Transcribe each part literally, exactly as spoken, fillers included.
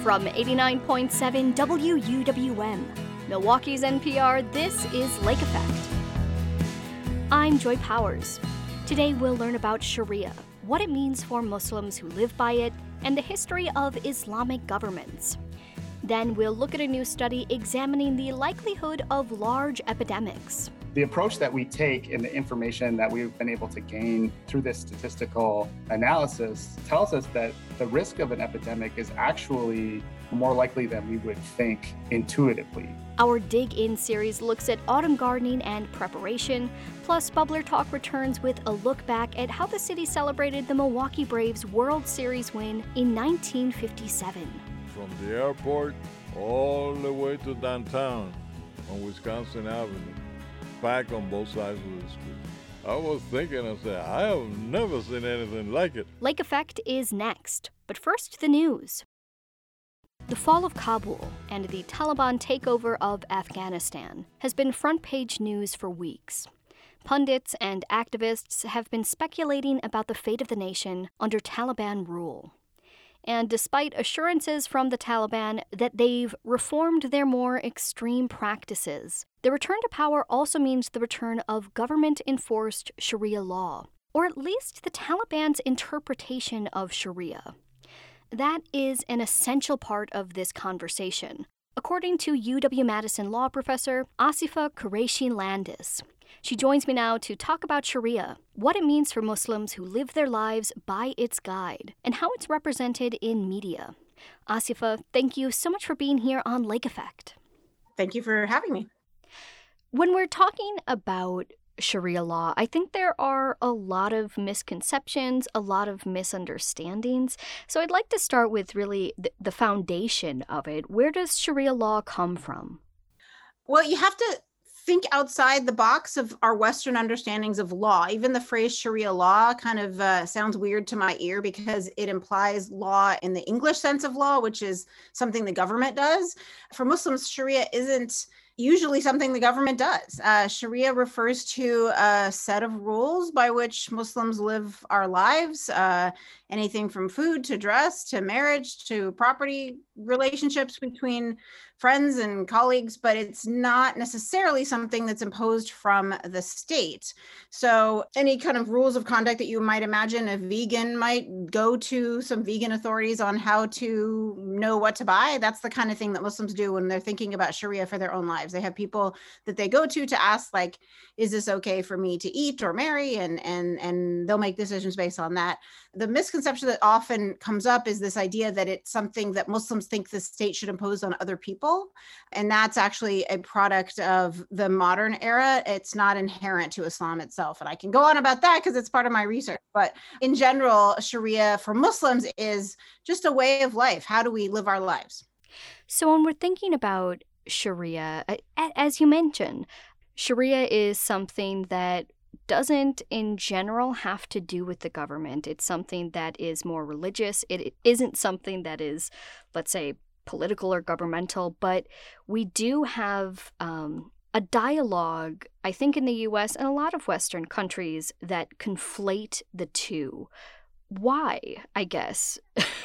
From eighty-nine point seven W U W M, Milwaukee's N P R, this is Lake Effect. I'm Joy Powers. Today we'll learn about Sharia, what it means for Muslims who live by it, and the history of Islamic governments. Then we'll look at a new study examining the likelihood of large epidemics. The approach that we take and the information that we've been able to gain through this statistical analysis tells us that the risk of an epidemic is actually more likely than we would think intuitively. Our Dig In series looks at autumn gardening and preparation, plus Bubbler Talk returns with a look back at how the city celebrated the Milwaukee Braves World Series win in nineteen fifty-seven. From the airport all the way to downtown on Wisconsin Avenue, back on both sides of the street. I was thinking, I said, I have never seen anything like it. Lake Effect is next, but first the news. The fall of Kabul and the Taliban takeover of Afghanistan has been front-page news for weeks. Pundits and activists have been speculating about the fate of the nation under Taliban rule. And despite assurances from the Taliban that they've reformed their more extreme practices, the return to power also means the return of government-enforced Sharia law, or at least the Taliban's interpretation of Sharia. That is an essential part of this conversation, according to U W-Madison law professor Asifa Qureshi-Landis. She joins me now to talk about Sharia, what it means for Muslims who live their lives by its guide, and how it's represented in media. Asifa, thank you so much for being here on Lake Effect. Thank you for having me. When we're talking about Sharia law, I think there are a lot of misconceptions, a lot of misunderstandings. So I'd like to start with really the, the foundation of it. Where does Sharia law come from? Well, you have to think outside the box of our Western understandings of law. Even the phrase Sharia law kind of uh, sounds weird to my ear because it implies law in the English sense of law, which is something the government does. For Muslims, Sharia isn't usually something the government does. Uh, Sharia refers to a set of rules by which Muslims live our lives, uh, anything from food to dress to marriage to property relationships between friends and colleagues, but it's not necessarily something that's imposed from the state. So any kind of rules of conduct that you might imagine a vegan might go to some vegan authorities on how to know what to buy. That's the kind of thing that Muslims do when they're thinking about Sharia for their own lives. They have people that they go to to ask, like, is this okay for me to eat or marry? And, and, and they'll make decisions based on that. The misconception that often comes up is this idea that it's something that Muslims think the state should impose on other people. And that's actually a product of the modern era. It's not inherent to Islam itself. And I can go on about that because it's part of my research. But in general, Sharia for Muslims is just a way of life. How do we live our lives? So when we're thinking about Sharia, as you mentioned, Sharia is something that doesn't in general have to do with the government. It's something that is more religious. It isn't something that is, let's say, political or governmental, but we do have um, a dialogue, I think, in the U S and a lot of Western countries that conflate the two. Why, I guess?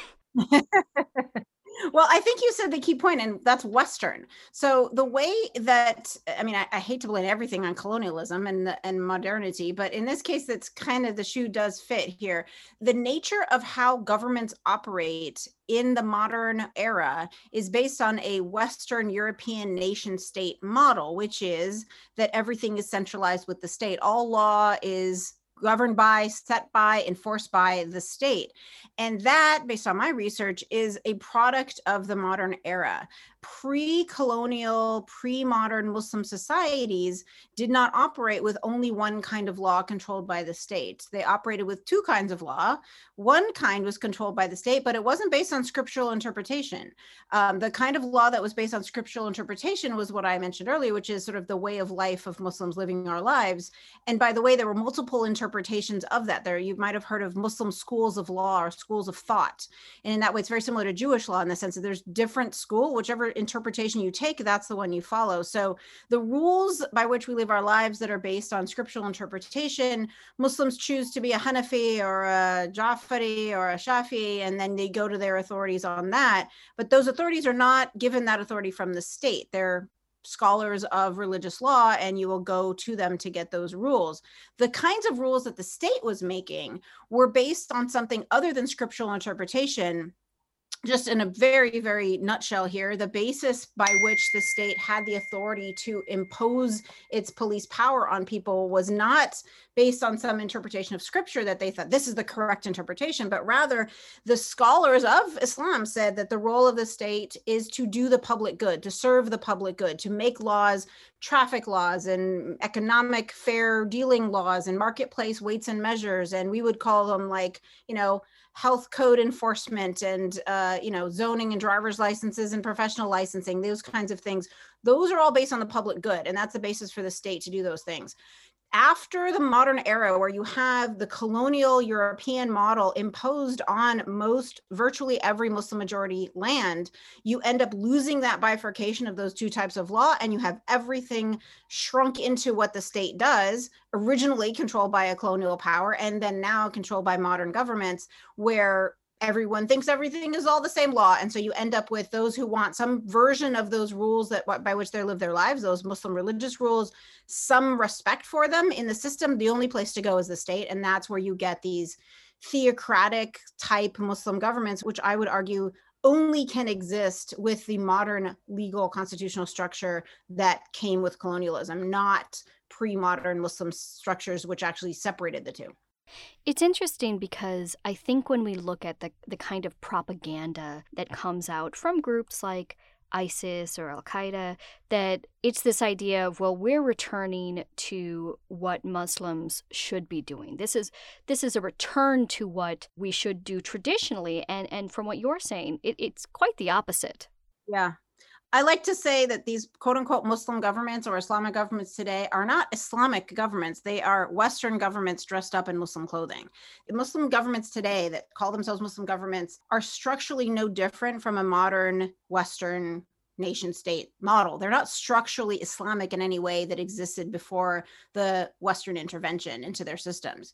Well, I think you said the key point, and that's Western. So the way that, I mean, I, I hate to blame everything on colonialism and, and modernity, but in this case, that's kind of the shoe does fit here. The nature of how governments operate in the modern era is based on a Western European nation state model, which is that everything is centralized with the state. All law is governed by, set by, enforced by the state. And that, based on my research, is a product of the modern era. Pre-colonial, pre-modern Muslim societies did not operate with only one kind of law controlled by the state. They operated with two kinds of law. One kind was controlled by the state, but it wasn't based on scriptural interpretation. Um, the kind of law that was based on scriptural interpretation was what I mentioned earlier, which is sort of the way of life of Muslims living our lives. And by the way, there were multiple interpretations of that. There, you might have heard of Muslim schools of law or schools of thought. And in that way, it's very similar to Jewish law in the sense that there's different school, whichever interpretation you take, that's the one you follow. So the rules by which we live our lives that are based on scriptural interpretation, Muslims choose to be a Hanafi or a Jafari or a Shafi, and then they go to their authorities on that. But those authorities are not given that authority from the state. They're scholars of religious law, and you will go to them to get those rules. The kinds of rules that the state was making were based on something other than scriptural interpretation. Just in a very, very nutshell here, the basis by which the state had the authority to impose its police power on people was not based on some interpretation of scripture that they thought this is the correct interpretation, but rather the scholars of Islam said that the role of the state is to do the public good, to serve the public good, to make laws, traffic laws and economic fair dealing laws and marketplace weights and measures. And we would call them like, you know, health code enforcement and, uh, you know, zoning and driver's licenses and professional licensing, those kinds of things. Those are all based on the public good. And that's the basis for the state to do those things. After the modern era, where you have the colonial European model imposed on most, virtually every Muslim majority land, you end up losing that bifurcation of those two types of law, and you have everything shrunk into what the state does, originally controlled by a colonial power, and then now controlled by modern governments, where everyone thinks everything is all the same law. And so you end up with those who want some version of those rules that by which they live their lives, those Muslim religious rules, some respect for them in the system. The only place to go is the state. And that's where you get these theocratic type Muslim governments, which I would argue only can exist with the modern legal constitutional structure that came with colonialism, not pre-modern Muslim structures, which actually separated the two. It's interesting because I think when we look at the, the kind of propaganda that comes out from groups like ISIS or Al-Qaeda, that it's this idea of, well, we're returning to what Muslims should be doing. This is this is a return to what we should do traditionally. And, and from what you're saying, it, it's quite the opposite. Yeah. I like to say that these quote unquote Muslim governments or Islamic governments today are not Islamic governments. They are Western governments dressed up in Muslim clothing. The Muslim governments today that call themselves Muslim governments are structurally no different from a modern Western nation state model. They're not structurally Islamic in any way that existed before the Western intervention into their systems.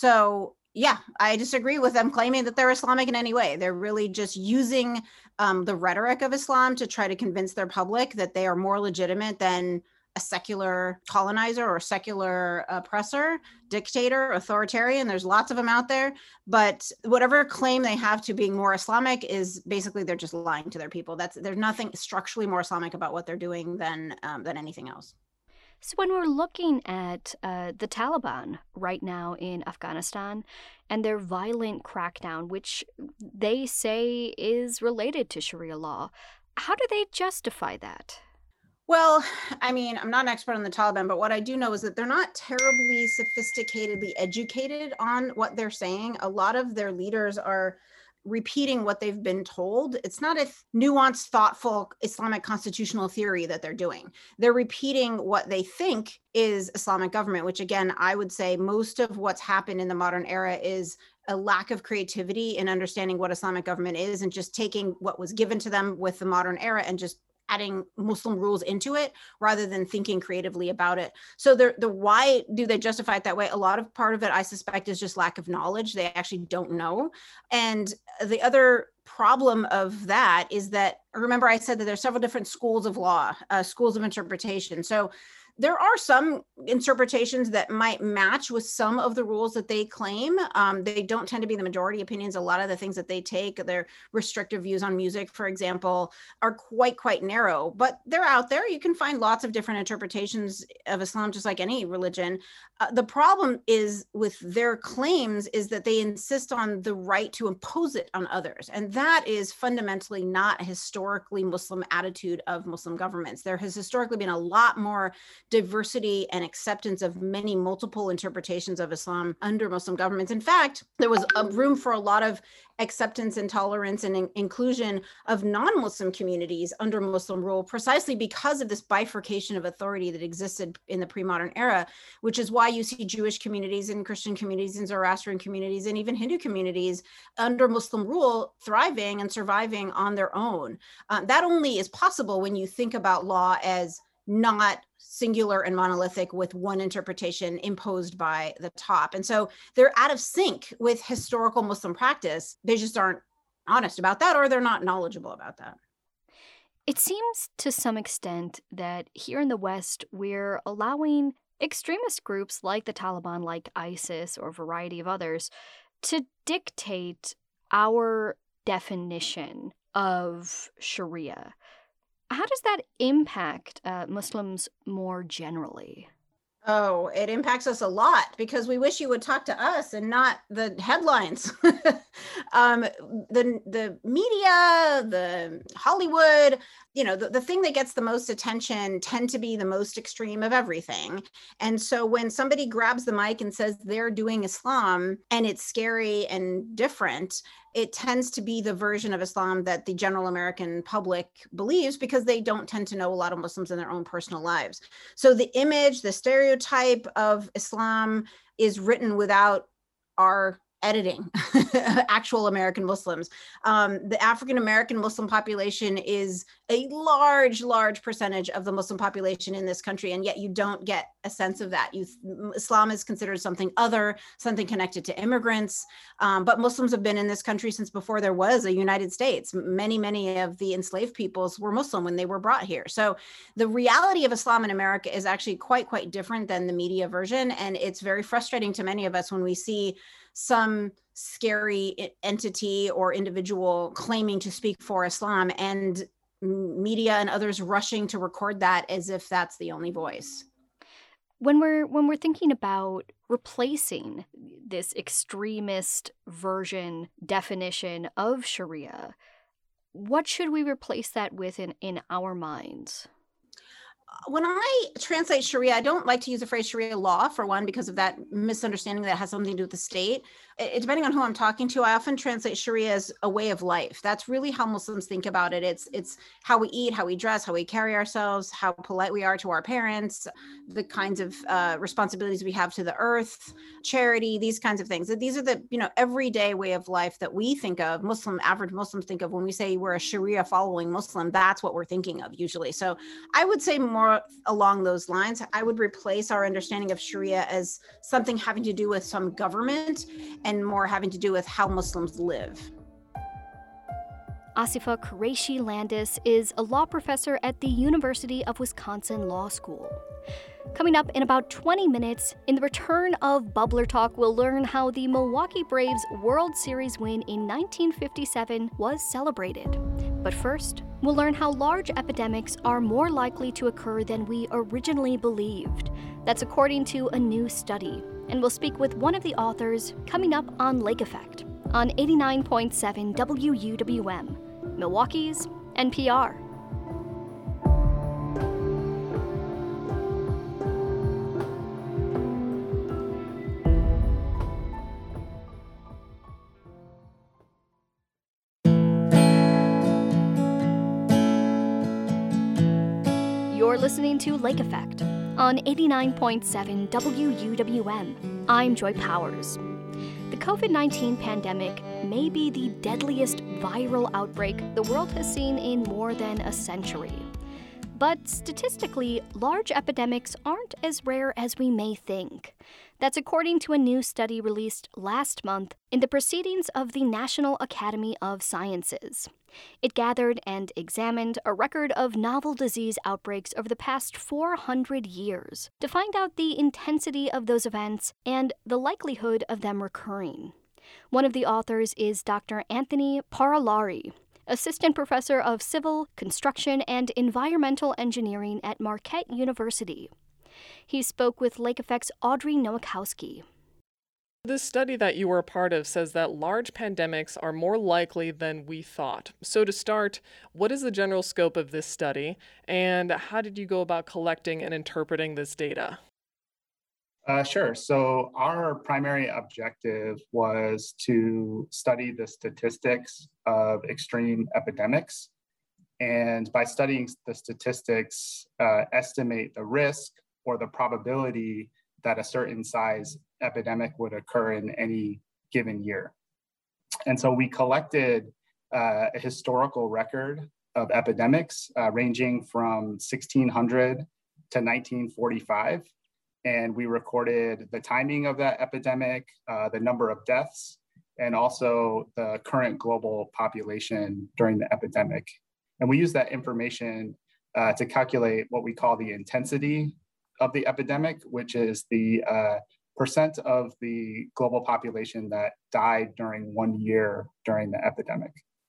So yeah, I disagree with them claiming that they're Islamic in any way. They're really just using um, the rhetoric of Islam to try to convince their public that they are more legitimate than a secular colonizer or secular oppressor, dictator, authoritarian. There's lots of them out there. But whatever claim they have to being more Islamic is basically they're just lying to their people. That's there's nothing structurally more Islamic about what they're doing than um, than anything else. So when we're looking at uh, the Taliban right now in Afghanistan and their violent crackdown, which they say is related to Sharia law, how do they justify that? Well, I mean, I'm not an expert on the Taliban, but what I do know is that they're not terribly sophisticatedly educated on what they're saying. A lot of their leaders are repeating what they've been told. It's not a nuanced, thoughtful Islamic constitutional theory that they're doing. They're repeating what they think is Islamic government, which again, I would say most of what's happened in the modern era is a lack of creativity in understanding what Islamic government is and just taking what was given to them with the modern era and just adding Muslim rules into it rather than thinking creatively about it. So the, the why do they justify it that way? A lot of part of it, I suspect, is just lack of knowledge. They actually don't know. And the other problem of that is that, remember I said that there's several different schools of law, uh, schools of interpretation. So there are some interpretations that might match with some of the rules that they claim. Um, they don't tend to be the majority opinions. A lot of the things that they take, their restrictive views on music, for example, are quite, quite narrow, but they're out there. You can find lots of different interpretations of Islam, just like any religion. Uh, the problem is with their claims is that they insist on the right to impose it on others. And that is fundamentally not a historically Muslim attitude of Muslim governments. There has historically been a lot more diversity and acceptance of many multiple interpretations of Islam under Muslim governments. In fact, there was a room for a lot of acceptance and tolerance and in- inclusion of non-Muslim communities under Muslim rule, precisely because of this bifurcation of authority that existed in the pre-modern era, which is why you see Jewish communities and Christian communities and Zoroastrian communities and even Hindu communities under Muslim rule thriving and surviving on their own. Uh, that only is possible when you think about law as not singular and monolithic with one interpretation imposed by the top. And so they're out of sync with historical Muslim practice. They just aren't honest about that, or they're not knowledgeable about that. It seems to some extent that here in the West, we're allowing extremist groups like the Taliban, like ISIS, or a variety of others, to dictate our definition of Sharia. How does that impact uh, Muslims more generally? Oh, it impacts us a lot because we wish you would talk to us and not the headlines. um, the the media, the Hollywood, you know, the, the thing that gets the most attention tend to be the most extreme of everything. And so when somebody grabs the mic and says they're doing Islam and it's scary and different, it tends to be the version of Islam that the general American public believes because they don't tend to know a lot of Muslims in their own personal lives. So the image, the stereotype of Islam is written without our editing, actual American Muslims. Um, the African-American Muslim population is a large, large percentage of the Muslim population in this country, and yet you don't get a sense of that. You, Islam is considered something other, something connected to immigrants, um, but Muslims have been in this country since before there was a United States. Many, many of the enslaved peoples were Muslim when they were brought here. So the reality of Islam in America is actually quite, quite different than the media version, and it's very frustrating to many of us when we see some scary entity or individual claiming to speak for Islam and media and others rushing to record that as if that's the only voice. When we're when we're thinking about replacing this extremist version definition of Sharia, what should we replace that with in, in our minds? When I translate Sharia, I don't like to use the phrase Sharia law, for one, because of that misunderstanding that has something to do with the state. It, depending on who I'm talking to, I often translate Sharia as a way of life. That's really how Muslims think about it. It's it's how we eat, how we dress, how we carry ourselves, how polite we are to our parents, the kinds of uh, responsibilities we have to the earth, charity, these kinds of things. These are the, you know, everyday way of life that we think of, Muslim, average Muslims think of when we say we're a Sharia following Muslim. That's what we're thinking of usually. So I would say more along those lines. I would replace our understanding of Sharia as something having to do with some government and more having to do with how Muslims live. Asifa Qureshi Landis is a law professor at the University of Wisconsin Law School. Coming up in about twenty minutes, in the return of Bubbler Talk, we'll learn how the Milwaukee Braves World Series win in nineteen fifty-seven was celebrated. But first, we'll learn how large epidemics are more likely to occur than we originally believed. That's according to a new study. And we'll speak with one of the authors coming up on Lake Effect on eighty-nine point seven W U W M, Milwaukee's N P R. You're listening to Lake Effect on eighty-nine point seven W U W M. I'm Joy Powers. The covid nineteen pandemic may be the deadliest viral outbreak the world has seen in more than a century. But statistically, large epidemics aren't as rare as we may think. That's according to a new study released last month in the Proceedings of the National Academy of Sciences. It gathered and examined a record of novel disease outbreaks over the past four hundred years to find out the intensity of those events and the likelihood of them recurring. One of the authors is Doctor Anthony Parolari, Assistant Professor of Civil, Construction, and Environmental Engineering at Marquette University. He spoke with Lake Effect's Audrey Nowakowski. This study that you were a part of says that large pandemics are more likely than we thought. So to start, what is the general scope of this study, and how did you go about collecting and interpreting this data? Uh, sure. So our primary objective was to study the statistics of extreme epidemics. And by studying the statistics, uh, estimate the risk or the probability that a certain size epidemic would occur in any given year. And so we collected uh, a historical record of epidemics uh, ranging from sixteen hundred to nineteen forty-five. And we recorded the timing of that epidemic, uh, the number of deaths, and also the current global population during the epidemic. And we use that information uh, to calculate what we call the intensity of the epidemic, which is the uh, percent of the global population that died during one year during the epidemic.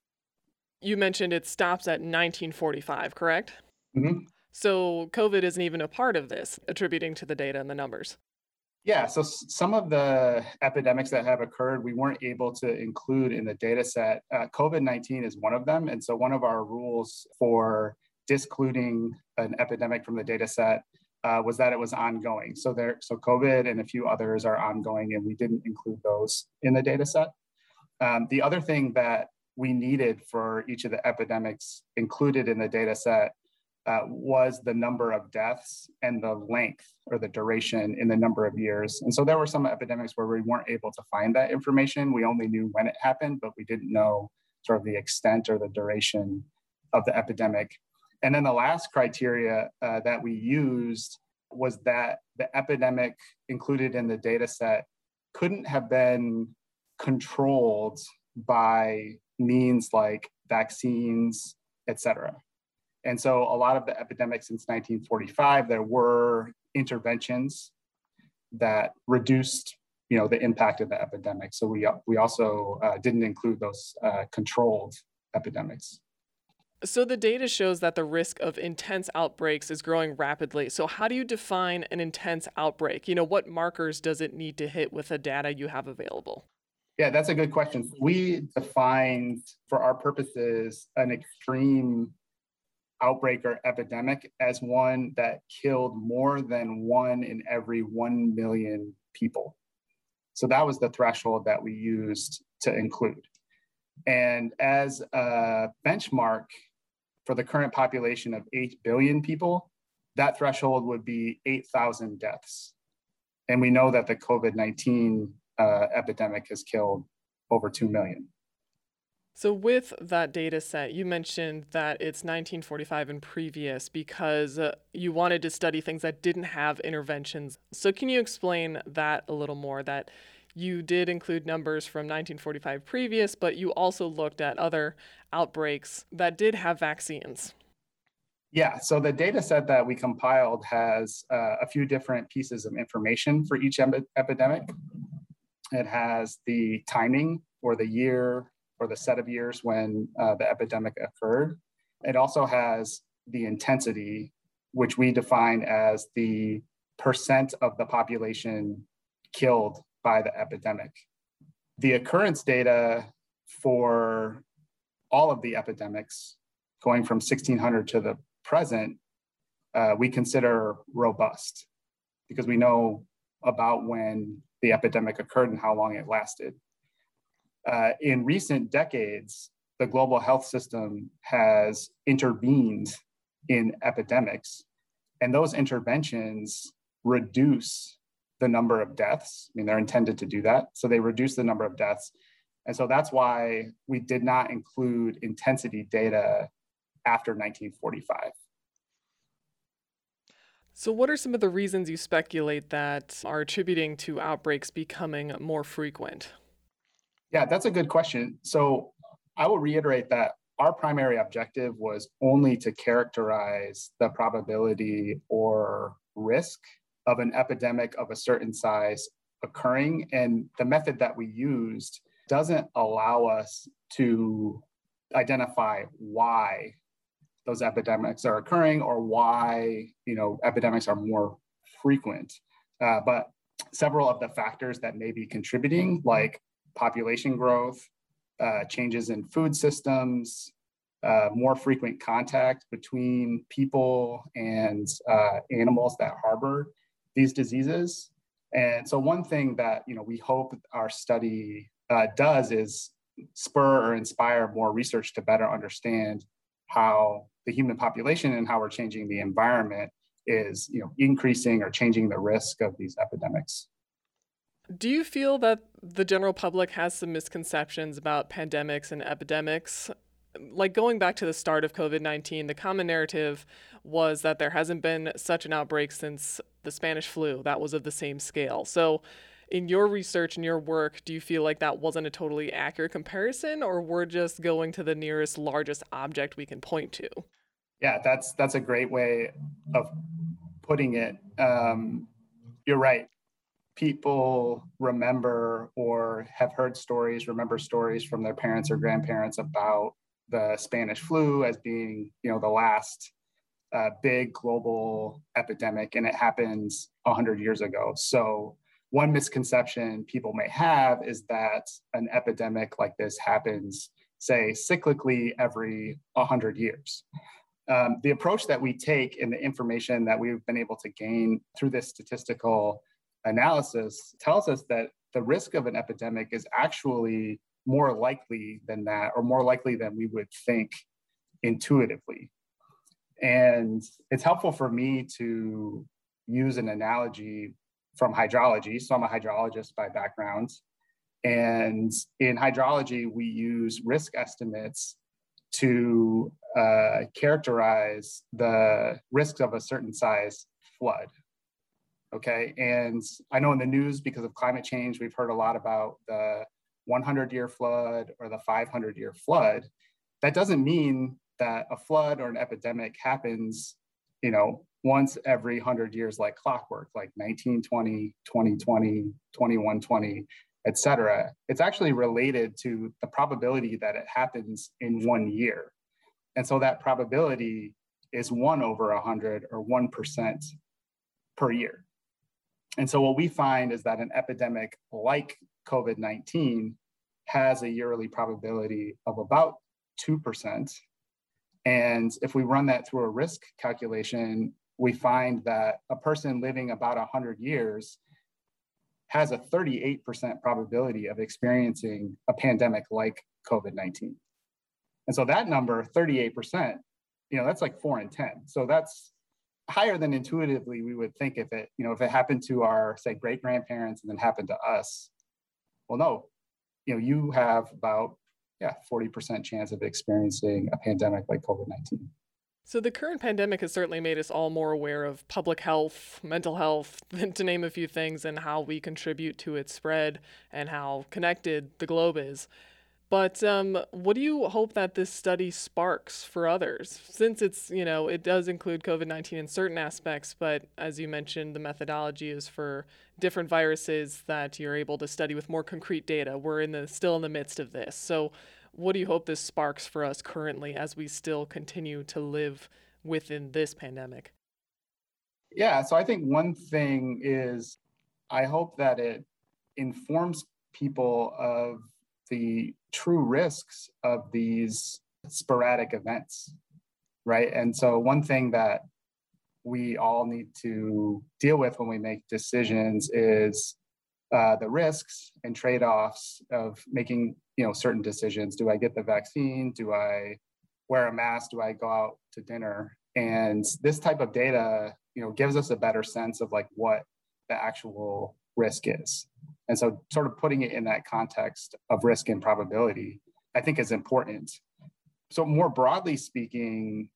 You mentioned it stops at nineteen forty-five, correct? Mm-hmm. So COVID isn't even a part of this, attributing to the data and the numbers. Yeah, so s- some of the epidemics that have occurred, we weren't able to include in the data set. Uh, COVID nineteen is one of them. And so one of our rules for discluding an epidemic from the data set uh, was that it was ongoing. So there, so COVID and a few others are ongoing, and we didn't include those in the data set. Um, the other thing that we needed for each of the epidemics included in the data set uh, was the number of deaths and the length or the duration in the number of years. And so there were some epidemics where we weren't able to find that information. We only knew when it happened, but we didn't know sort of the extent or the duration of the epidemic. And then the last criteria uh, that we used was that the epidemic included in the data set couldn't have been controlled by means like vaccines, et cetera. And so a lot of the epidemics since nineteen forty-five, there were interventions that reduced, you know, the impact of the epidemic. So we, we also uh, didn't include those uh, controlled epidemics. So the data shows that the risk of intense outbreaks is growing rapidly. So how do you define an intense outbreak? You know, what markers does it need to hit with the data you have available? Yeah, that's a good question. We defined, for our purposes, an extreme outbreak or epidemic as one that killed more than one in every one million people. So that was the threshold that we used to include. And as a benchmark for the current population of eight billion people, that threshold would be eight thousand deaths. And we know that the COVID nineteen uh, epidemic has killed over two million. So with that data set, you mentioned that it's nineteen forty-five and previous because uh, you wanted to study things that didn't have interventions. So can you explain that a little more, that you did include numbers from nineteen forty-five previous, but you also looked at other outbreaks that did have vaccines? Yeah, so the data set that we compiled has uh, a few different pieces of information for each ep- epidemic. It has the timing or the year or the set of years when uh, the epidemic occurred. It also has the intensity, which we define as the percent of the population killed by the epidemic. The occurrence data for all of the epidemics going from sixteen hundred to the present, uh, we consider robust because we know about when the epidemic occurred and how long it lasted. Uh, in recent decades, the global health system has intervened in epidemics, and those interventions reduce the number of deaths. I mean, they're intended to do that. So they reduce the number of deaths. And so that's why we did not include intensity data after nineteen forty-five. So what are some of the reasons you speculate that are attributing to outbreaks becoming more frequent? Yeah, that's a good question. So I will reiterate that our primary objective was only to characterize the probability or risk of an epidemic of a certain size occurring. And the method that we used doesn't allow us to identify why those epidemics are occurring or why, you know, epidemics are more frequent. Uh, but several of the factors that may be contributing, like population growth, uh, changes in food systems, uh, more frequent contact between people and uh, animals that harbor these diseases. And so one thing that, you know, we hope our study uh, does is spur or inspire more research to better understand how the human population and how we're changing the environment is, you know, increasing or changing the risk of these epidemics. Do you feel that the general public has some misconceptions about pandemics and epidemics? Like going back to the start of COVID nineteen, the common narrative was that there hasn't been such an outbreak since the Spanish flu that was of the same scale. So in your research and your work, do you feel like that wasn't a totally accurate comparison, or we're just going to the nearest largest object we can point to? Yeah, that's that's a great way of putting it. Um, you're right. People remember or have heard stories, remember stories from their parents or grandparents about the Spanish flu as being, you know, the last uh, big global epidemic, and it happens one hundred years ago. So one misconception people may have is that an epidemic like this happens, say, cyclically every one hundred years. Um, the approach that we take and the information that we've been able to gain through this statistical analysis tells us that the risk of an epidemic is actually more likely than that, or more likely than we would think intuitively. And it's helpful for me to use an analogy from hydrology. So I'm a hydrologist by background. And in hydrology, we use risk estimates to uh, characterize the risks of a certain size flood. Okay, and I know in the news, because of climate change, we've heard a lot about the hundred year flood or the five hundred year flood. That doesn't mean that a flood or an epidemic happens, you know, once every one hundred years like clockwork, like nineteen twenty, twenty twenty, twenty-one twenty, et cetera. It's actually related to the probability that it happens in one year. And so that probability is one over one hundred, or one percent per year. And so what we find is that an epidemic like COVID nineteen has a yearly probability of about two percent. And if we run that through a risk calculation, we find that a person living about one hundred years has a thirty-eight percent probability of experiencing a pandemic like COVID nineteen. And so that number, thirty-eight percent, you know, that's like four in ten. So that's higher than intuitively we would think if it, you know, if it happened to our, say, great grandparents and then happened to us. Well, no, you know, you have about, yeah, forty percent chance of experiencing a pandemic like COVID nineteen. So the current pandemic has certainly made us all more aware of public health, mental health, to name a few things, and how we contribute to its spread and how connected the globe is. But um, what do you hope that this study sparks for others? Since it's, you know, it does include COVID nineteen in certain aspects, but as you mentioned, the methodology is for different viruses that you're able to study with more concrete data. We're in the still in the midst of this. So what do you hope this sparks for us currently as we still continue to live within this pandemic? Yeah, so I think one thing is I hope that it informs people of the true risks of these sporadic events, right? And so one thing that we all need to deal with when we make decisions is uh, the risks and trade-offs of making, you know, certain decisions. Do I get the vaccine? Do I wear a mask? Do I go out to dinner? And this type of data, you know, gives us a better sense of like what the actual risk is. And so sort of putting it in that context of risk and probability, I think is important. So more broadly speaking,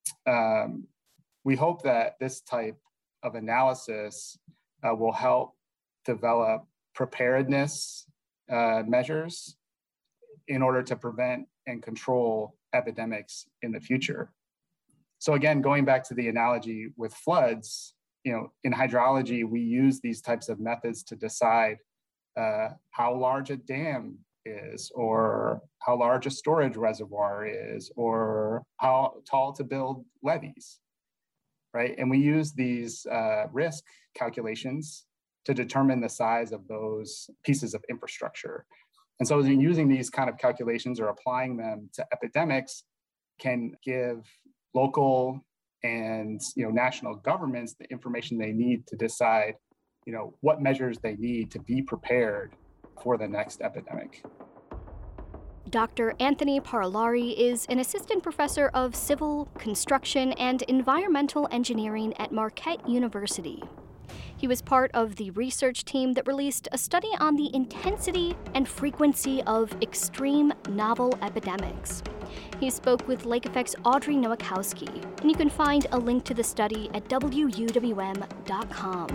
um, we hope that this type of analysis uh, will help develop preparedness uh, measures in order to prevent and control epidemics in the future. So again, going back to the analogy with floods, you know, in hydrology, we use these types of methods to decide uh, how large a dam is, or how large a storage reservoir is, or how tall to build levees, right? And we use these uh, risk calculations to determine the size of those pieces of infrastructure. And so in using these kind of calculations or applying them to epidemics can give local and you know national governments the information they need to decide you know what measures they need to be prepared for the next epidemic. Doctor Anthony Parolari is an assistant professor of civil, construction, and environmental engineering at Marquette University. He was part of the research team that released a study on the intensity and frequency of extreme novel epidemics. He spoke with Lake Effect's Audrey Nowakowski, and you can find a link to the study at W U W M dot com.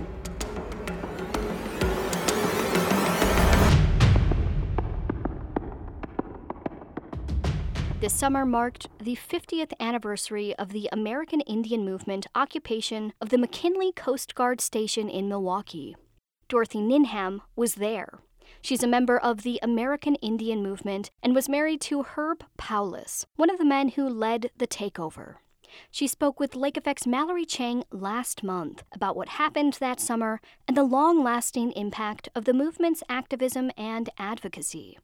This summer marked the fiftieth anniversary of the American Indian Movement occupation of the McKinley Coast Guard Station in Milwaukee. Dorothy Ninham was there. She's a member of the American Indian Movement and was married to Herb Paulus, one of the men who led the takeover. She spoke with Lake Effect's Mallory Chang last month about what happened that summer and the long-lasting impact of the movement's activism and advocacy.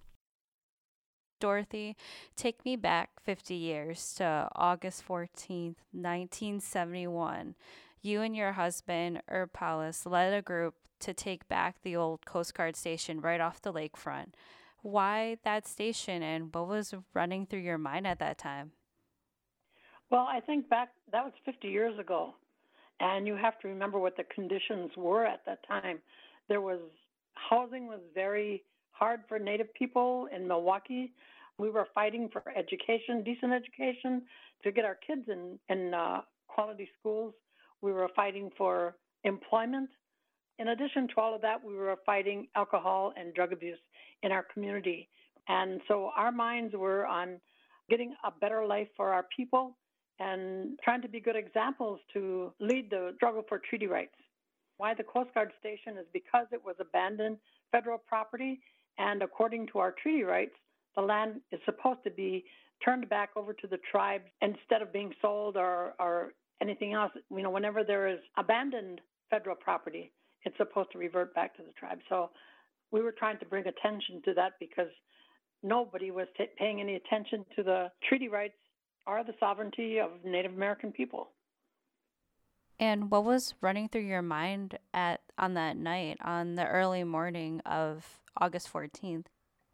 Dorothy, take me back fifty years to August fourteenth, nineteen seventy-one. You and your husband, Herb Paulus, led a group to take back the old Coast Guard station right off the lakefront. Why that station, and what was running through your mind at that time? Well, I think back, that was fifty years ago, and you have to remember what the conditions were at that time. There was, housing was very hard for Native people in Milwaukee. We were fighting for education, decent education, to get our kids in, in uh, quality schools. We were fighting for employment. In addition to all of that, we were fighting alcohol and drug abuse in our community. And so our minds were on getting a better life for our people and trying to be good examples to lead the struggle for treaty rights. Why the Coast Guard station is because it was abandoned federal property. And according to our treaty rights, the land is supposed to be turned back over to the tribes instead of being sold or, or anything else. You know, whenever there is abandoned federal property, it's supposed to revert back to the tribe. So we were trying to bring attention to that because nobody was t- paying any attention to the treaty rights or the sovereignty of Native American people. And what was running through your mind at on that night, on the early morning of August fourteenth?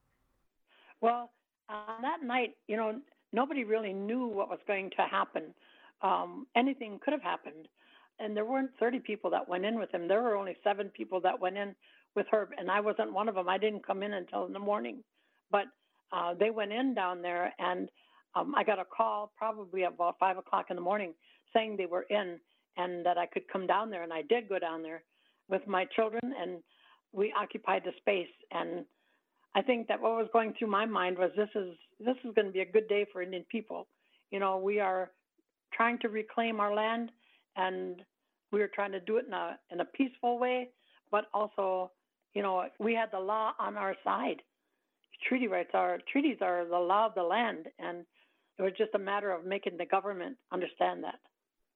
Well, on that night, you know, nobody really knew what was going to happen. Um, anything could have happened. And there weren't thirty people that went in with him. There were only seven people that went in with Herb, and I wasn't one of them. I didn't come in until in the morning. But uh, they went in down there, and um, I got a call probably about five o'clock in the morning saying they were in and that I could come down there. And I did go down there with my children, and we occupied the space. And I think that what was going through my mind was this is this is going to be a good day for Indian people. You know, we are trying to reclaim our land, and we were trying to do it in a in a peaceful way, but also, you know, we had the law on our side. Treaty rights are treaties are the law of the land, and it was just a matter of making the government understand that.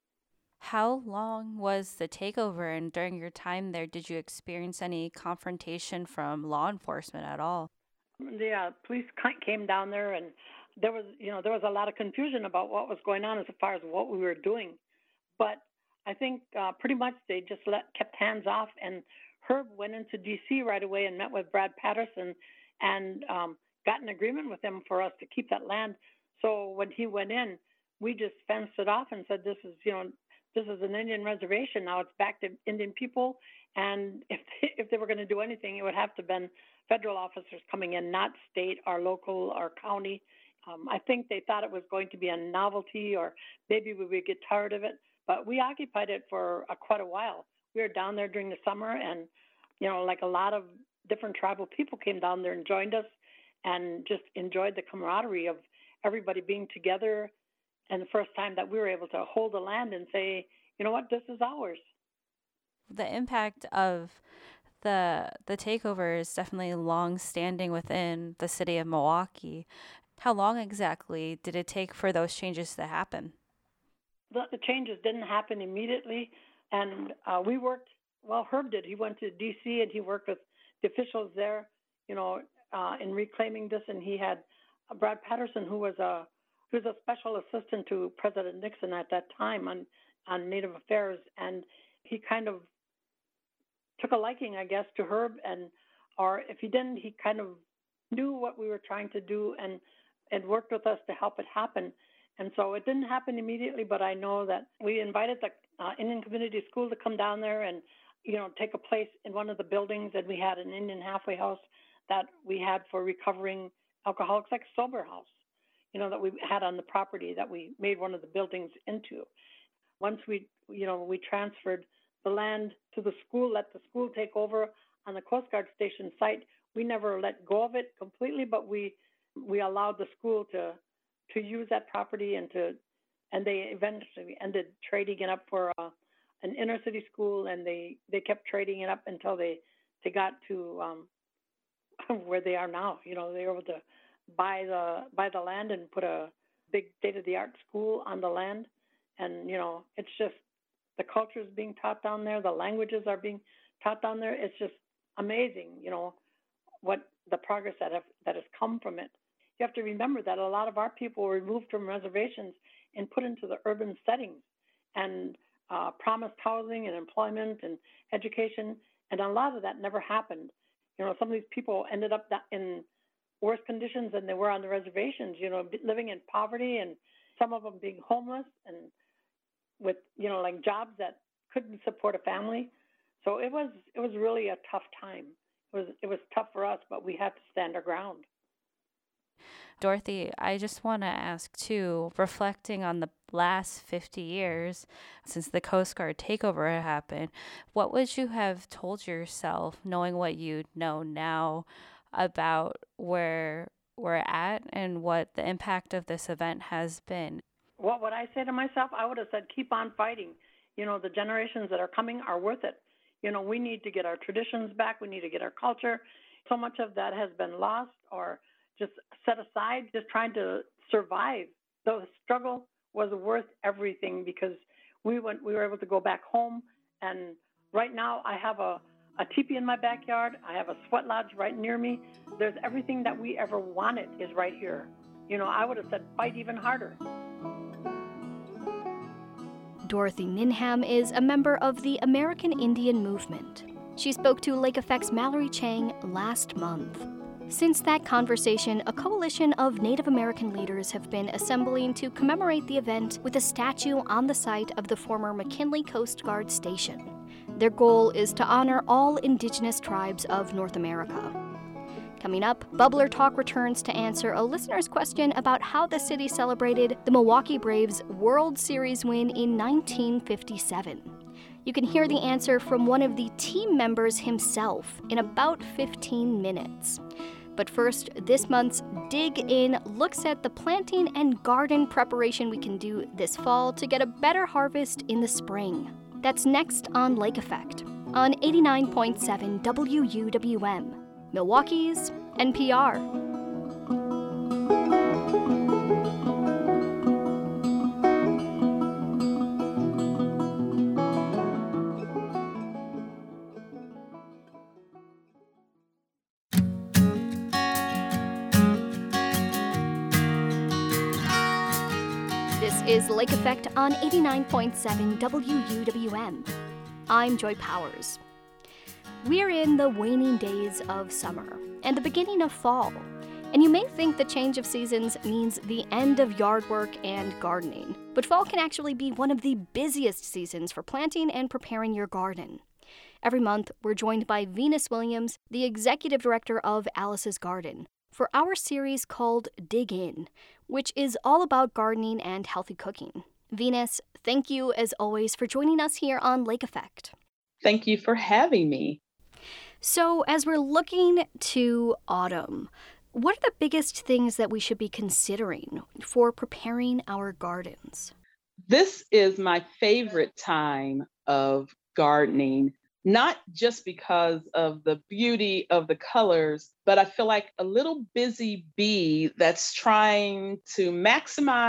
How long was the takeover, and during your time there, did you experience any confrontation from law enforcement at all? Yeah, police came down there, and there was, you know, there was a lot of confusion about what was going on as far as what we were doing. But I think uh, pretty much they just let kept hands off, and Herb went into D C right away and met with Brad Patterson and um, got an agreement with him for us to keep that land. So when he went in, we just fenced it off and said, this is, you know, this is an Indian reservation. Now it's back to Indian people. And if they, if they were going to do anything, it would have to have been federal officers coming in, not state or local or county. Um, I think they thought it was going to be a novelty, or maybe we would get tired of it. But we occupied it for uh, quite a while. We were down there during the summer, and, you know, like a lot of different tribal people came down there and joined us and just enjoyed the camaraderie of everybody being together. And the first time that we were able to hold the land and say, you know what, this is ours. The impact of the the takeover is definitely long-standing within the city of Milwaukee. How long exactly did it take for those changes to happen? The, the changes didn't happen immediately, and uh, we worked well, Herb did. He went to D C and he worked with the officials there, you know, uh, in reclaiming this. And he had uh, Brad Patterson, who was a who was a special assistant to President Nixon at that time on on Native affairs, and he kind of took a liking, I guess, to Herb, and or if he didn't, he kind of knew what we were trying to do and and worked with us to help it happen. And so it didn't happen immediately, but I know that we invited the uh, Indian Community School to come down there and, you know, take a place in one of the buildings. And we had an Indian halfway house that we had for recovering alcoholics, like sober house, you know, that we had on the property that we made one of the buildings into. Once we, you know, we transferred the land to the school, let the school take over on the Coast Guard station site. We never let go of it completely, but we we allowed the school to to use that property and to and they eventually ended trading it up for uh, an inner city school, and they they kept trading it up until they they got to um, where they are now. You know, they were able to buy the buy the land and put a big state of the art school on the land, and you know, it's just the culture is being taught down there, the languages are being taught down there. It's just amazing, you know, what the progress that have that has come from it. You have to remember that a lot of our people were removed from reservations and put into the urban settings and uh, promised housing and employment and education, and a lot of that never happened. You know, some of these people ended up in worse conditions than they were on the reservations, you know, living in poverty, and some of them being homeless and with, you know, like jobs that couldn't support a family. So it was it was really a tough time. It was it was tough for us, but we had to stand our ground. Dorothy, I just want to ask too, reflecting on the last fifty years since the Coast Guard takeover happened, what would you have told yourself, knowing what you know now, about where we're at and what the impact of this event has been? What would I say to myself? I would have said, keep on fighting. You know, the generations that are coming are worth it. You know, we need to get our traditions back. We need to get our culture. So much of that has been lost or just set aside, just trying to survive. The struggle was worth everything because we went, we were able to go back home. And right now I have a, a teepee in my backyard. I have a sweat lodge right near me. There's everything that we ever wanted is right here. You know, I would have said fight even harder. Dorothy Ninham is a member of the American Indian Movement. She spoke to Lake Effect's Mallory Chang last month. Since that conversation, a coalition of Native American leaders have been assembling to commemorate the event with a statue on the site of the former McKinley Coast Guard Station. Their goal is to honor all indigenous tribes of North America. Coming up, Bubbler Talk returns to answer a listener's question about how the city celebrated the Milwaukee Braves World Series win in nineteen fifty-seven. You can hear the answer from one of the team members himself in about fifteen minutes. But first, this month's Dig In looks at the planting and garden preparation we can do this fall to get a better harvest in the spring. That's next on Lake Effect on eighty-nine point seven W U W M, Milwaukee's N P R. This is Lake Effect on eighty-nine point seven W U W M. I'm Joy Powers. We're in the waning days of summer and the beginning of fall, and you may think the change of seasons means the end of yard work and gardening, but fall can actually be one of the busiest seasons for planting and preparing your garden. Every month, we're joined by Venus Williams, the executive director of Alice's Garden, for our series called Dig In, which is all about gardening and healthy cooking. Venus, thank you as always for joining us here on Lake Effect. Thank you for having me. So, as we're looking to autumn, what are the biggest things that we should be considering for preparing our gardens? This is my favorite time of gardening, not just because of the beauty of the colors, but I feel like a little busy bee that's trying to maximize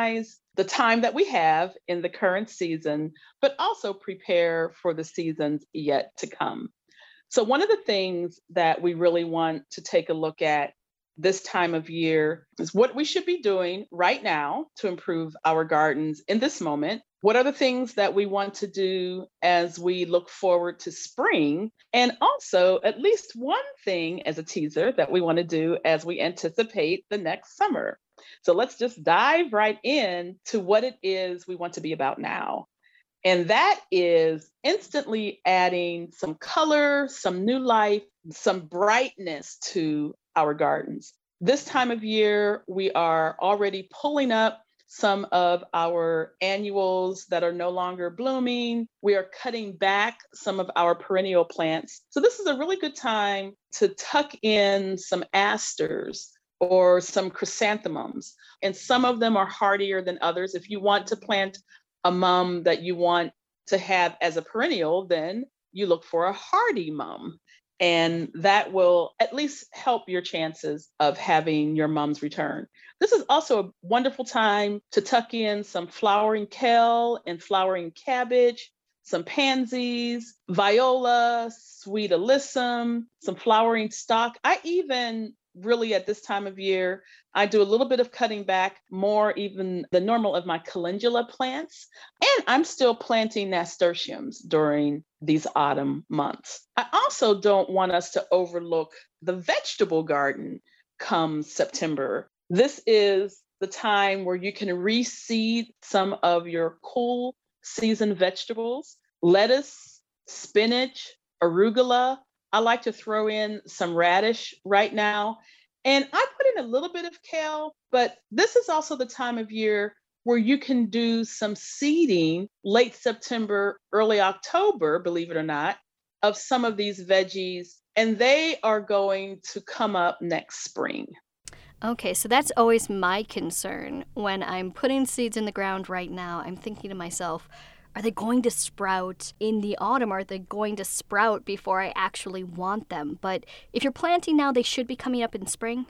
the time that we have in the current season, but also prepare for the seasons yet to come. So one of the things that we really want to take a look at this time of year is what we should be doing right now to improve our gardens in this moment. What are the things that we want to do as we look forward to spring? And also, at least one thing as a teaser that we want to do as we anticipate the next summer. So let's just dive right in to what it is we want to be about now. And that is instantly adding some color, some new life, some brightness to our gardens. This time of year, we are already pulling up some of our annuals that are no longer blooming. We are cutting back some of our perennial plants. So this is a really good time to tuck in some asters or some chrysanthemums. And some of them are hardier than others. If you want to plant a mum that you want to have as a perennial, then you look for a hardy mum. And that will at least help your chances of having your mums return. This is also a wonderful time to tuck in some flowering kale and flowering cabbage, some pansies, viola, sweet alyssum, some flowering stock. I even really at this time of year, I do a little bit of cutting back, more even the normal of my calendula plants. And I'm still planting nasturtiums during these autumn months. I also don't want us to overlook the vegetable garden come September. This is the time where you can reseed some of your cool season vegetables, lettuce, spinach, arugula. I like to throw in some radish right now. And I put in a little bit of kale, but this is also the time of year where you can do some seeding late September, early October, believe it or not, of some of these veggies. And they are going to come up next spring. Okay, so that's always my concern. When I'm putting seeds in the ground right now, I'm thinking to myself, are they going to sprout in the autumn? Are they going to sprout before I actually want them? But if you're planting now, they should be coming up in spring?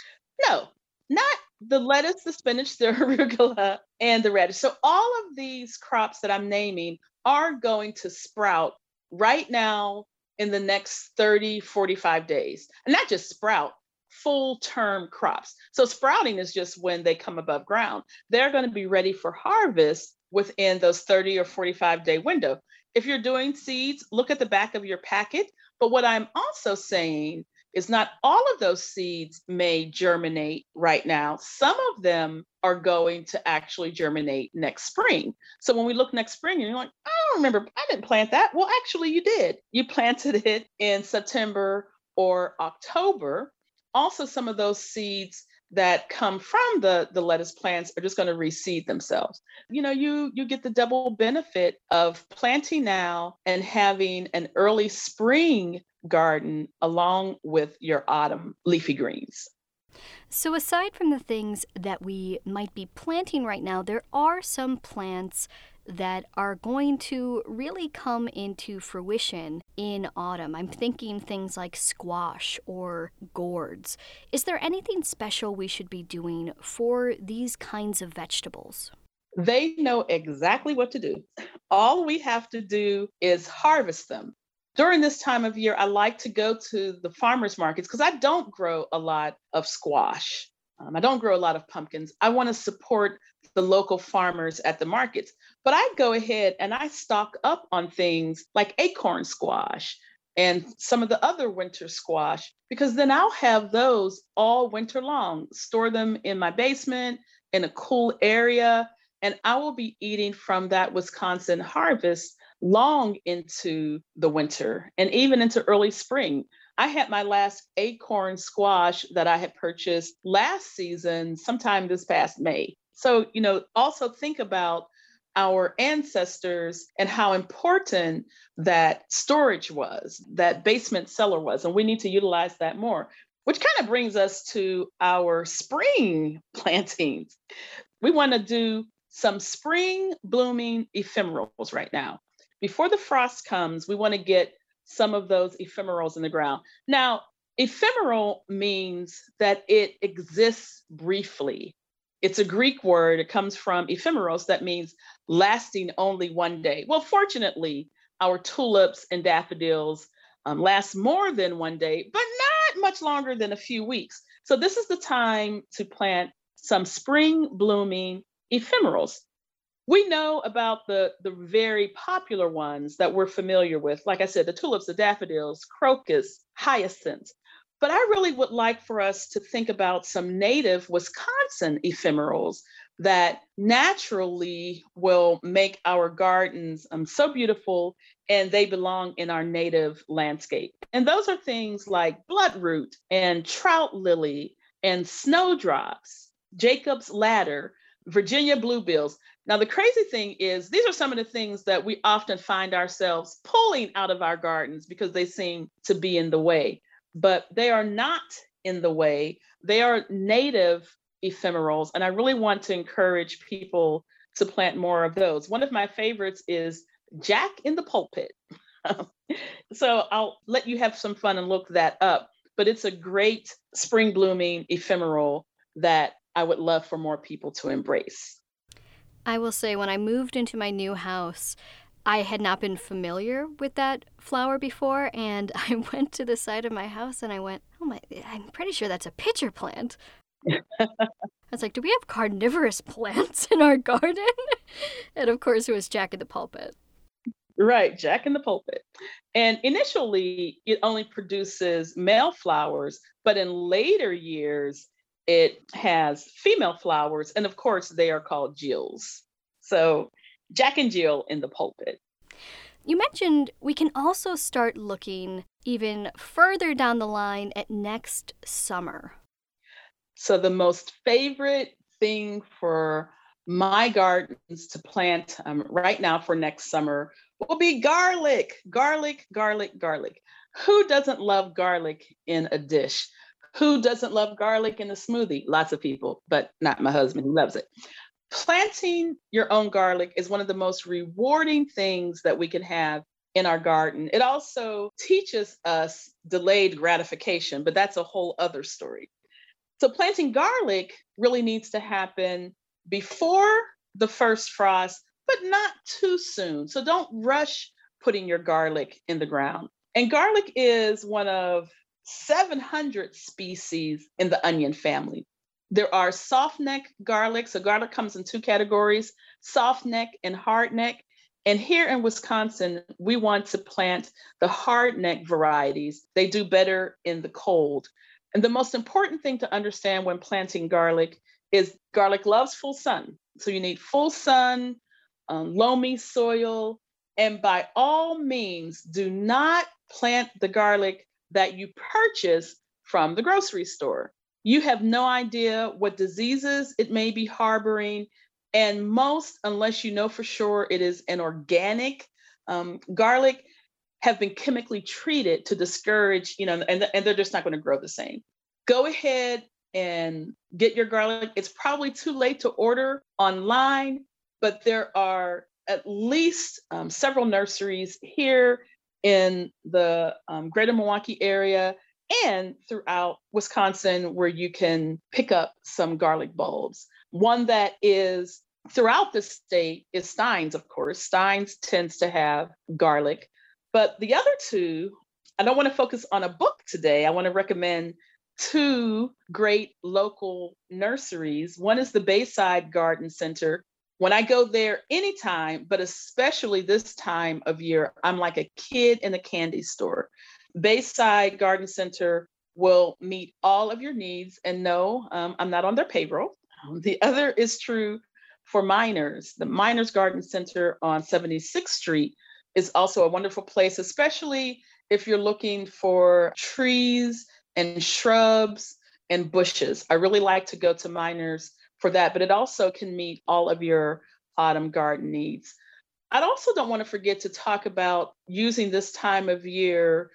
No, not the lettuce, the spinach, the arugula, and the radish. So all of these crops that I'm naming are going to sprout right now in the next thirty, forty-five days. And not just sprout, full-term crops. So sprouting is just when they come above ground. They're going to be ready for harvest within those thirty or forty-five day window. If you're doing seeds, look at the back of your packet. But what I'm also saying is not all of those seeds may germinate right now. Some of them are going to actually germinate next spring. So when we look next spring and you're like, I don't remember, I didn't plant that. Well, actually you did. You planted it in September or October. Also, some of those seeds that come from the, the lettuce plants are just going to reseed themselves. You know, you you get the double benefit of planting now and having an early spring garden along with your autumn leafy greens. So aside from the things that we might be planting right now, there are some plants that are going to really come into fruition in autumn. I'm thinking things like squash or gourds. Is there anything special we should be doing for these kinds of vegetables? They know exactly what to do. All we have to do is harvest them. During this time of year, I like to go to the farmers markets because I don't grow a lot of squash. Um, I don't grow a lot of pumpkins. I want to support the local farmers at the markets. But I go ahead and I stock up on things like acorn squash and some of the other winter squash, because then I'll have those all winter long, store them in my basement in a cool area, and I will be eating from that Wisconsin harvest long into the winter and even into early spring. I had my last acorn squash that I had purchased last season, sometime this past May. So, you know, also think about our ancestors and how important that storage was, that basement cellar was, and we need to utilize that more, which kind of brings us to our spring plantings. We want to do some spring blooming ephemerals right now. Before the frost comes, we want to get some of those ephemerals in the ground. Now, ephemeral means that it exists briefly. It's a Greek word. It comes from ephemeros, that means lasting only one day. Well, fortunately, our tulips and daffodils um, last more than one day, but not much longer than a few weeks. So this is the time to plant some spring blooming ephemerals. We know about the, the very popular ones that we're familiar with. Like I said, the tulips, the daffodils, crocus, hyacinths. But I really would like for us to think about some native Wisconsin ephemerals that naturally will make our gardens um, so beautiful, and they belong in our native landscape. And those are things like bloodroot and trout lily and snowdrops, Jacob's ladder, Virginia bluebills. Now, the crazy thing is, these are some of the things that we often find ourselves pulling out of our gardens because they seem to be in the way, but they are not in the way. They are native ephemerals, and I really want to encourage people to plant more of those. One of my favorites is Jack in the Pulpit. So I'll let you have some fun and look that up, but it's a great spring blooming ephemeral that I would love for more people to embrace. I will say, when I moved into my new house, I had not been familiar with that flower before, and I went to the side of my house and I went, oh my, I'm pretty sure that's a pitcher plant. I was like, do we have carnivorous plants in our garden? And of course it was Jack in the Pulpit. Right, Jack in the Pulpit. And initially it only produces male flowers, but in later years, it has female flowers, and of course, they are called Jills. So Jack and Jill in the pulpit. You mentioned we can also start looking even further down the line at next summer. So the most favorite thing for my gardens to plant um, right now for next summer will be garlic, garlic, garlic, garlic. Who doesn't love garlic in a dish? Who doesn't love garlic in a smoothie? Lots of people, but not my husband. He loves it. Planting your own garlic is one of the most rewarding things that we can have in our garden. It also teaches us delayed gratification, but that's a whole other story. So planting garlic really needs to happen before the first frost, but not too soon. So don't rush putting your garlic in the ground. And garlic is one of seven hundred species in the onion family. There are soft neck garlic. So garlic comes in two categories, soft neck and hard neck. And here in Wisconsin, we want to plant the hard neck varieties. They do better in the cold. And the most important thing to understand when planting garlic is garlic loves full sun. So you need full sun, um, loamy soil, and by all means, do not plant the garlic that you purchase from the grocery store. You have no idea what diseases it may be harboring. And most, unless you know for sure it is an organic um, garlic, have been chemically treated to discourage, you know, and, and they're just not going to grow the same. Go ahead and get your garlic. It's probably too late to order online, but there are at least um, several nurseries here in the um, greater Milwaukee area and throughout Wisconsin where you can pick up some garlic bulbs. One that is throughout the state is Stein's, of course. Stein's tends to have garlic. But the other two, I don't want to focus on a book today. I want to recommend two great local nurseries. One is the Bayside Garden Center. When I go there anytime, but especially this time of year, I'm like a kid in a candy store. Bayside Garden Center will meet all of your needs. And no, um, I'm not on their payroll. Um, the other is true for Miners. The Miners Garden Center on seventy-sixth Street is also a wonderful place, especially if you're looking for trees and shrubs and bushes. I really like to go to Miners for that, but it also can meet all of your autumn garden needs. I also don't want to forget to talk about using this time of year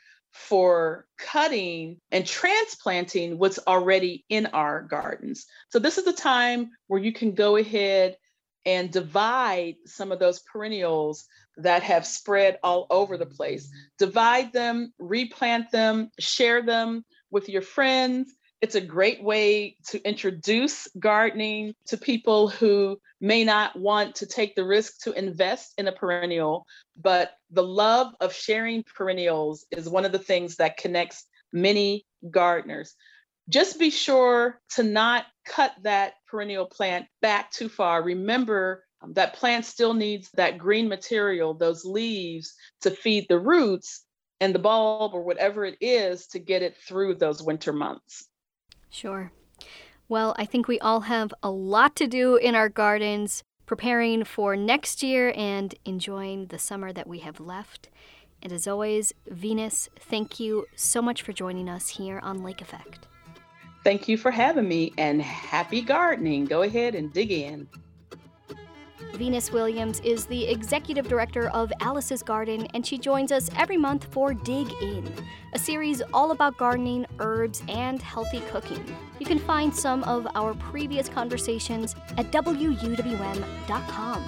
for cutting and transplanting what's already in our gardens. So this is the time where you can go ahead and divide some of those perennials that have spread all over the place. Divide them, replant them, share them with your friends, It's a great way to introduce gardening to people who may not want to take the risk to invest in a perennial, but the love of sharing perennials is one of the things that connects many gardeners. Just be sure to not cut that perennial plant back too far. Remember, um, that plant still needs that green material, those leaves, to feed the roots and the bulb or whatever it is to get it through those winter months. Sure. Well, I think we all have a lot to do in our gardens, preparing for next year and enjoying the summer that we have left. And as always, Venus, thank you so much for joining us here on Lake Effect. Thank you for having me, and happy gardening. Go ahead and dig in. Venus Williams is the executive director of Alice's Garden, and she joins us every month for Dig In, a series all about gardening, herbs, and healthy cooking. You can find some of our previous conversations at W U W M dot com.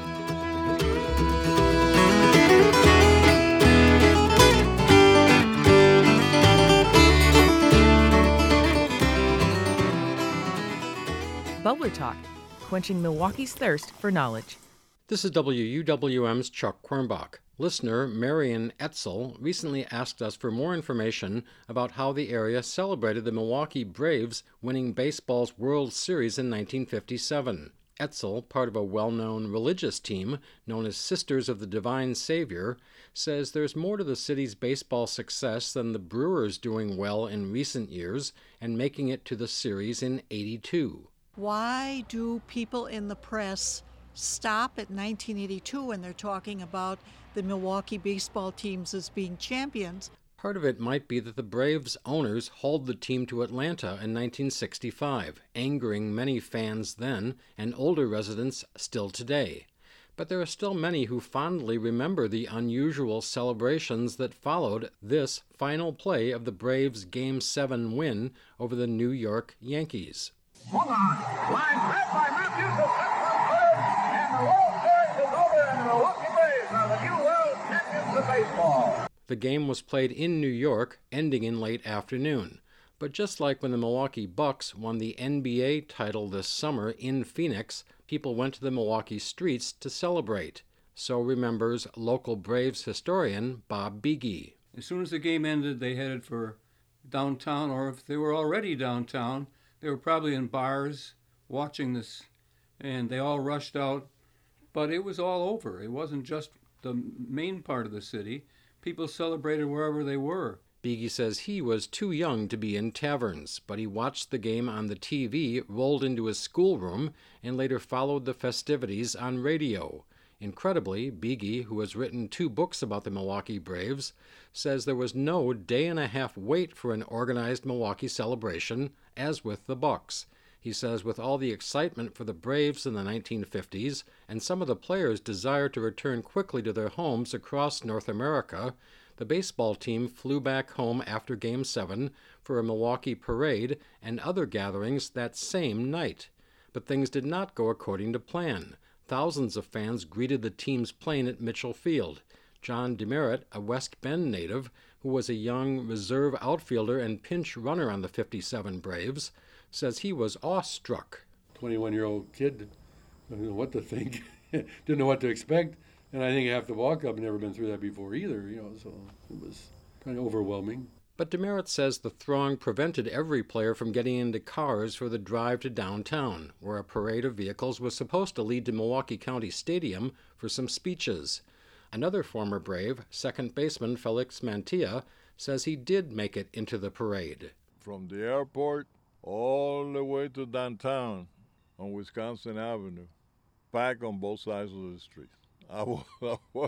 Bubbler Talk, quenching Milwaukee's thirst for knowledge. This is W U W M's Chuck Quirmbach. Listener Marion Etzel recently asked us for more information about how the area celebrated the Milwaukee Braves winning baseball's World Series in nineteen fifty-seven. Etzel, part of a well-known religious team known as Sisters of the Divine Savior, says there's more to the city's baseball success than the Brewers doing well in recent years and making it to the series in eighty-two. Why do people in the press stop at nineteen eighty-two when they're talking about the Milwaukee baseball teams as being champions? Part of it might be that the Braves owners hauled the team to Atlanta in nineteen sixty-five, angering many fans then and older residents still today. But there are still many who fondly remember the unusual celebrations that followed this final play of the Braves' Game seven win over the New York Yankees. Hold on. Line read by Matthews to third, and the World Series is over, and the Milwaukee Braves are the new world champions of baseball. The game was played in New York, ending in late afternoon. But just like when the Milwaukee Bucks won the N B A title this summer in Phoenix, people went to the Milwaukee streets to celebrate. So remembers local Braves historian Bob Beege. As soon as the game ended, they headed for downtown, or if they were already downtown, they were probably in bars watching this, and they all rushed out. But it was all over. It wasn't just the main part of the city. People celebrated wherever they were. Beege says he was too young to be in taverns, but he watched the game on the T V, rolled into his schoolroom, and later followed the festivities on radio. Incredibly, Beege, who has written two books about the Milwaukee Braves, says there was no day-and-a-half wait for an organized Milwaukee celebration, as with the Bucks. He says with all the excitement for the Braves in the nineteen fifties and some of the players' desire to return quickly to their homes across North America, the baseball team flew back home after Game seven for a Milwaukee parade and other gatherings that same night. But things did not go according to plan. Thousands of fans greeted the team's plane at Mitchell Field. John Demerit, a West Bend native, who was a young reserve outfielder and pinch runner on the fifty-seven Braves, says he was awestruck. twenty-one-year-old kid, I didn't know what to think, didn't know what to expect, and I think half the walk-up never been through that before either, you know, so it was kind of overwhelming. But Demerit says the throng prevented every player from getting into cars for the drive to downtown, where a parade of vehicles was supposed to lead to Milwaukee County Stadium for some speeches. Another former Brave, second baseman Felix Mantilla, says he did make it into the parade. From the airport all the way to downtown on Wisconsin Avenue, back on both sides of the street. I was, I was,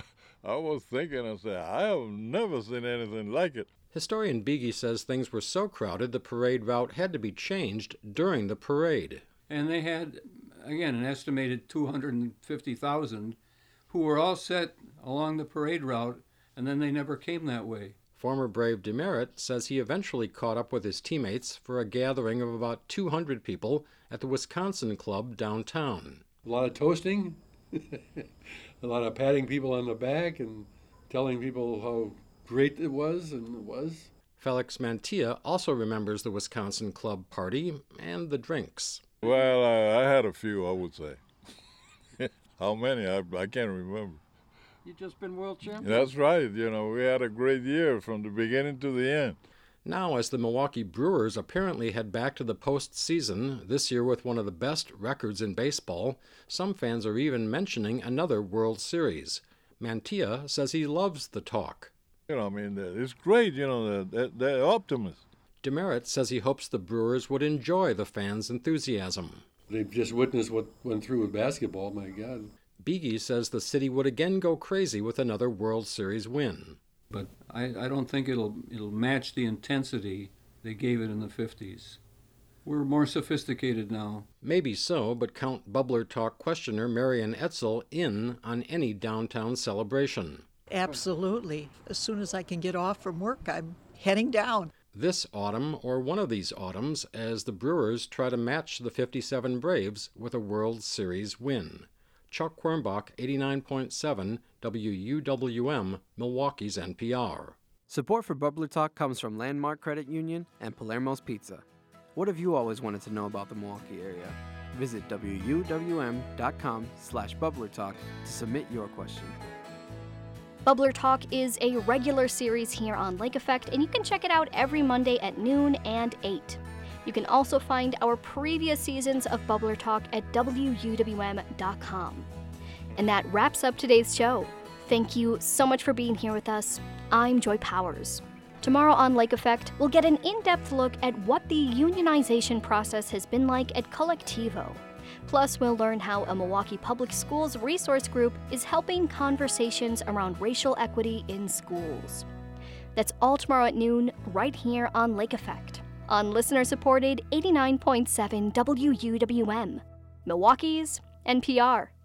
I was thinking, I said, I have never seen anything like it. Historian Beege says things were so crowded the parade route had to be changed during the parade. And they had, again, an estimated two hundred fifty thousand who were all set along the parade route, and then they never came that way. Former Brave Demerit says he eventually caught up with his teammates for a gathering of about two hundred people at the Wisconsin Club downtown. A lot of toasting, a lot of patting people on the back and telling people how great it was, and it was. Felix Mantilla also remembers the Wisconsin Club party and the drinks. Well, uh, I had a few, I would say. How many? I, I can't remember. You've just been world champion. That's right. You know, we had a great year from the beginning to the end. Now, as the Milwaukee Brewers apparently head back to the postseason, this year with one of the best records in baseball, some fans are even mentioning another World Series. Mantilla says he loves the talk. You know, I mean, it's great, you know, they're, they're optimists. Demerit says he hopes the Brewers would enjoy the fans' enthusiasm. They've just witnessed what went through with basketball, my God. Beege says the city would again go crazy with another World Series win. But I, I don't think it'll it'll match the intensity they gave it in the fifties. We're more sophisticated now. Maybe so, but count Bubbler Talk questioner Marian Etzel in on any downtown celebration. Absolutely. As soon as I can get off from work, I'm heading down. This autumn, or one of these autumns, as the Brewers try to match the fifty-seven Braves with a World Series win. Chuck Quirmbach, eighty-nine point seven W U W M, Milwaukee's N P R. Support for Bubbler Talk comes from Landmark Credit Union and Palermo's Pizza. What have you always wanted to know about the Milwaukee area? Visit W U W M dot com slash Bubbler Talk to submit your question. Bubbler Talk is a regular series here on Lake Effect, and you can check it out every Monday at noon and eight. You can also find our previous seasons of Bubbler Talk at W U W M dot com. And that wraps up today's show. Thank you so much for being here with us. I'm Joy Powers. Tomorrow on Lake Effect, we'll get an in-depth look at what the unionization process has been like at Collectivo. Plus, we'll learn how a Milwaukee Public Schools resource group is helping conversations around racial equity in schools. That's all tomorrow at noon, right here on Lake Effect, on listener-supported eighty-nine point seven W U W M, Milwaukee's N P R.